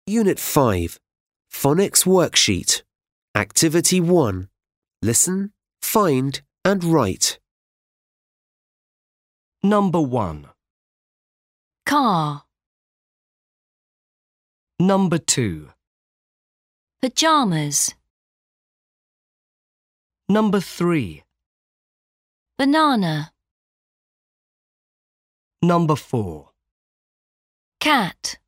Unit 5. Phonics Worksheet. Activity 1. Listen, find and write. Number 1. Car, Number 2. pajamas, Number 3. banana, Number 4. cat.